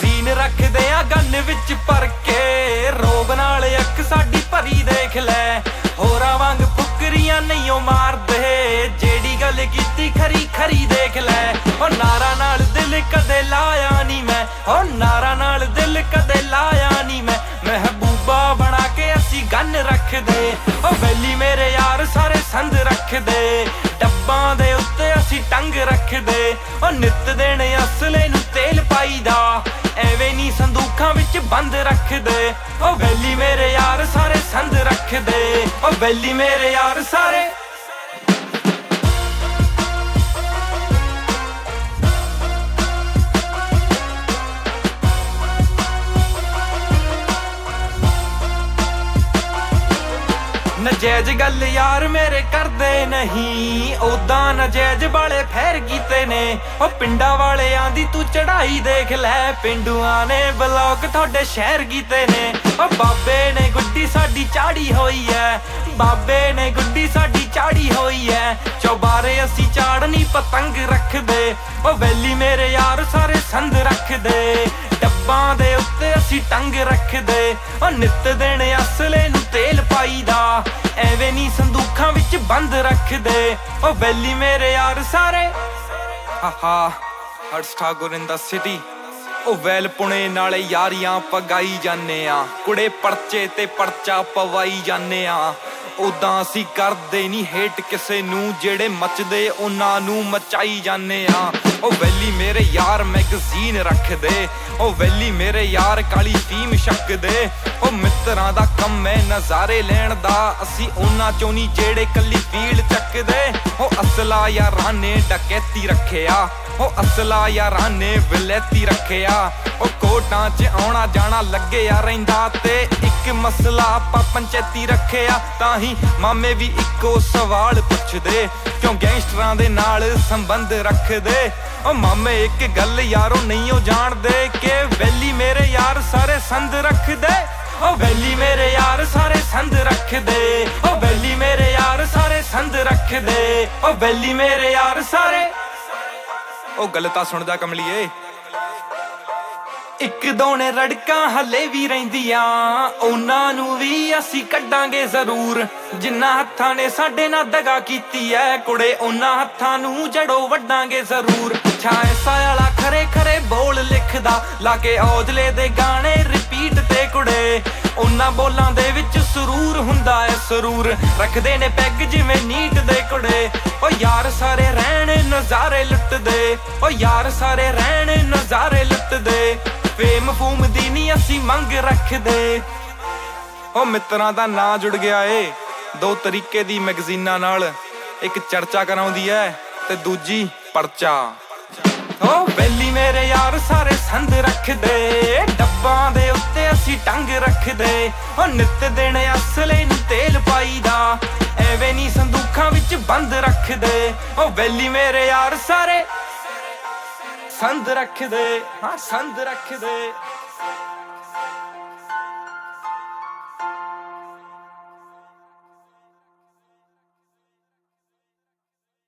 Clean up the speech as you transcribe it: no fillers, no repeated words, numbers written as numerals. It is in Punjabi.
ਮੈਗਜ਼ੀਨ ਰੱਖਦੇ ਆ ਗੰਨ ਵਿੱਚ ਭਰ ਕੇ। ਰੋਬ ਨਾਲ ਅੱਖ ਸਾਡੀ ਭਰੀ ਦੇਖ ਲੈ, ਹੋਰਾਂ ਵਾਂਗ ਫੁਕਰੀਆਂ ਨਹੀਂ ਓ ਮਾਰਦੇ। ਜਿਹੜੀ ਗੱਲ ਕੀਤੀ ਖਰੀ ਖਰੀ ਦੇਖ ਲੈ। ਓ ਨਾਰਾਂ ਨਾਲ ਦਿਲ ਕਦੇ ਲਾਇਆ ਨੀ ਮੈਂ, ਓ ਨਾਰਾਂ ਨਾਲ ਦਿਲ ਕਦੇ ਲਾਇਆ ਨੀ ਮੈਂ। ਮਹਿਬੂਬਾ ਬਣਾ ਕੇ ਅਸੀਂ ਗੰਨ ਰੱਖਦੇ। ਓ ਵੈਲੀ ਮੇਰੇ ਯਾਰ ਸਾਰੇ ਸੰਦ ਰੱਖਦੇ। ਡੱਬਾਂ ਦੇ ਉੱਤੇ ਅਸੀਂ ਟੰਗ ਰੱਖਦੇ। ਓ ਨਿੱਤ ਦਿਨ ਅਸਲੇ ਨੂੰ ਤੇਲ ਪਾਈਦਾ, ਐਵੇਂ ਨੀ ਸੰਦੂਖਾਂ ਵਿੱਚ ਬੰਦ ਰੱਖਦੇ। ਓ ਵੈਲੀ ਮੇਰੇ ਯਾਰ ਸਾਰੇ ਸੰਦ ਰੱਖਦੇ। ਓ ਵੈਲੀ ਮੇਰੇ ਯਾਰ ਸਾਰੇ। ਨਜਾਇਜ਼ ਗੱਲ ਯਾਰ ਮੇਰੇ ਕਰਦੇ ਨਹੀਂ, ਉਦਾਂ ਨਜਾਇਜ਼ ਵਾਲੇ ਫੇਰ ਕੀਤੇ ਨੇ। ਉਹ ਪਿੰਡਾਂ ਵਾਲਿਆਂ ਦੀ ਤੂੰ ਚੜਾਈ ਦੇਖ ਲੈ, ਪਿੰਡੂਆਂ ਨੇ ਬਲੌਕ ਤੁਹਾਡੇ ਸ਼ਹਿਰ ਕੀਤੇ ਨੇ। ਉਹ ਬਾਬੇ ਨੇ ਗੁੱਡੀ ਸਾਡੀ ਚਾੜੀ ਹੋਈ ਐ, ਬਾਬੇ ਨੇ ਗੁੱਡੀ ਸਾਡੀ ਚਾੜੀ ਹੋਈ ਐ। ਚੌਬਾਰੇ ਅਸੀਂ ਚਾੜਨੀ ਪਤੰਗ ਰੱਖਦੇ। ਉਹ ਵੈਲੀ ਮੇਰੇ ਯਾਰ ਸਾਰੇ ਸੰਦ ਰੱਖਦੇ। ਡੱਬਾਂ ਦੇ ਉੱਤੇ ਅਸੀਂ ਟੰਗ ਰੱਖਦੇ। ਉਹ ਨਿੱਤ ਦਿਨ ਅਸਲੇ ਨੂੰ ਤੇਲ ਪਾਈਦਾ, ਐਵੇਂ ਨੀ ਸੰਦੂਖਾਂ ਵਿੱਚ ਬੰਦ ਰੱਖਦੇ। ਉਹ ਵੈਲੀ ਮੇਰੇ ਯਾਰ ਸਾਰੇ। ਹਾਹਾ Harsh Thakur in the city. ਉਹ ਵੈਲ ਪੁਣੇ ਨਾਲੇ ਯਾਰੀਆਂ ਪਗਾਈ ਜਾਂਦੇ ਆ, ਕੁੜੇ ਪਰਚੇ ਤੇ ਪਰਚਾ ਪਵਾਈ ਜਾਂਦੇ ਆ। ਉਦਾਂ ਅਸੀਂ ਕਰਦੇ ਨੀ ਹੇਟ ਕਿਸੇ ਨੂੰ, ਜਿਹੜੇ ਮੱਚਦੇ ਉਹਨਾਂ ਨੂੰ ਮਚਾਈ ਜਾਂਦੇ ਆ। ਉਹ ਵੈਲੀ ਮੇਰੇ ਯਾਰ ਮੈਗਜ਼ੀਨ ਰੱਖਦੇ। ਉਹ ਵੈਲੀ ਮੇਰੇ ਯਾਰ ਕਾਲੀ ਫੀਮ ਛਕਦੇ। ਉਹ ਮਿੱਤਰਾਂ ਦਾ ਕੰਮ ਐ ਨਜ਼ਾਰੇ ਲੈਣ ਦਾ, ਅਸੀਂ ਉਹਨਾਂ ਚੋਂ ਨੀ ਜਿਹੜੇ ਕੱਲੀ ਫੀਲ ਚੱਕਦੇ। ਉਹ ਅਸਲਾ ਯਾਰਾਂ ਨੇ ਡਕੈਤੀ ਰੱਖਿਆ, ਉਹ ਅਸਲਾ ਯਾਰਾਂ ਨੇ ਵਿਲੈਤੀ ਰੱਖਿਆ। ਉਹ ਕੋਟਾਂ 'ਚ ਆਉਣਾ ਜਾਣਾ ਲੱਗਿਆ ਰਹਿੰਦਾ, ਤੇ ਇੱਕ ਮਸਲਾ ਆਪਾਂ ਪੰਚਾਇਤੀ ਰੱਖਿਆ। ਤਾਂ ਹੀ ਮਾਮੇ ਵੀ ਇੱਕੋ ਸਵਾਲ ਪੁੱਛਦੇ, ਕਿਉਂ ਗੈਂਗਸਟਰਾਂ ਦੇ ਨਾਲ ਸੰਬੰਧ ਰੱਖਦੇ। ਉਹ ਮਾਮੇ ਇੱਕ ਗੱਲ ਯਾਰੋ ਨਹੀਂ ਉਹ ਜਾਣਦੇ, ਕਿ ਵੈਲੀ ਮੇਰੇ ਯਾਰ ਸਾਰੇ ਸੰਦ ਰੱਖਦੇ। ਉਹ ਵੈਲੀ ਮੇਰੇ ਯਾਰ ਸਾਰੇ ਸੰਦ ਰੱਖਦੇ। ਉਹ ਵੈਲੀ ਮੇਰੇ ਯਾਰ ਸਾਰੇ ਸੰਦ ਰੱਖਦੇ। ਉਹ ਵੈਲੀ ਮੇਰੇ ਯਾਰ ਸਾਰੇ। ਉਹ ਗੱਲ ਤਾਂ ਸੁਣਦਾ ਕਮਲੀਏ, ਇੱਕ ਦੋ ਨੇ ਰੜਕਾਂ ਹਲੇ ਵੀ ਰਹਿੰਦੀਆਂ, ਉਹਨਾਂ ਨੂੰ ਵੀ ਅਸੀਂ ਕੱਢਾਂਗੇ ਜ਼ਰੂਰ। ਜਿੰਨਾ ਹੱਥਾਂ ਨੇ ਸਾਡੇ ਨਾਲ ਦਗਾ ਕੀਤੀ ਐ ਕੁੜੇ, ਉਹਨਾਂ ਹੱਥਾਂ ਨੂੰ ਜੜੋਂ ਵੱਢਾਂਗੇ ਜ਼ਰੂਰ। ਛਾਂਸਾ ਵਾਲਾ ਖਰੇ ਖਰੇ ਬੋਲ ਲਿਖਦਾ, ਲਾ ਕੇ ਔਜਲੇ ਦੇ ਗਾਣੇ ਰਿਪੀਟ ਤੇ ਕੁੜੇ। ਉਹਨਾਂ ਬੋਲਾਂ ਦੇ ਵਿੱਚ ਸਰੂਰ ਹੁੰਦਾ ਐ ਸਰੂਰ, ਰੱਖਦੇ ਨੇ ਪੈਗ ਜਿਵੇਂ ਨੀਟ ਦੇ ਕੁੜੇ। ਉਹ ਯਾਰ ਸਾਰੇ ਰਹਿਣ ਨਜ਼ਾਰੇ ਲੁੱਟਦੇ। ਉਹ ਯਾਰ ਸਾਰੇ ਰਹਿਣ ਨਜ਼ਾਰੇ ਲੁੱਟਦੇ। ਫੇਮ ਫੂਮ ਦੀ ਨੀ ਅਸੀਂ ਮੰਗ ਰੱਖਦੇ। ਉਹ ਮਿੱਤਰਾਂ ਦਾ ਨਾਂ ਜੁੜ ਗਿਆ ਏ ਦੋ ਤਰੀਕੇ ਦੀ ਮੈਗਜ਼ੀਨਾਂ ਨਾਲ, ਇੱਕ ਚਰਚਾ ਕਰਾਉਂਦੀ ਐ ਤੇ ਦੂਜੀ ਪਰਚਾ। ਉਹ ਵੈਲੀ ਮੇਰੇ ਯਾਰ ਸਾਰੇ ਸੰਦ ਰੱਖਦੇ। ਡੱਬਾਂ ਦੇ ਉੱਤੇ ਅਸੀਂ ਟੰਗ ਰੱਖਦੇ। ਉਹ ਨਿੱਤ ਦਿਨ ਅਸਲੇ ਨੂੰ ਤੇਲ ਪਾਈਦਾ, ਐਵੇਂ ਨੀ ਸੰਦੂਖਾਂ ਵਿੱਚ ਬੰਦ ਰੱਖਦੇ। ਉਹ ਵੈਲੀ ਮੇਰੇ ਯਾਰ ਸਾਰੇ ਸੰਦ ਰੱਖਦੇ। ਹਾਂ ਸੰਦ ਰੱਖਦੇ।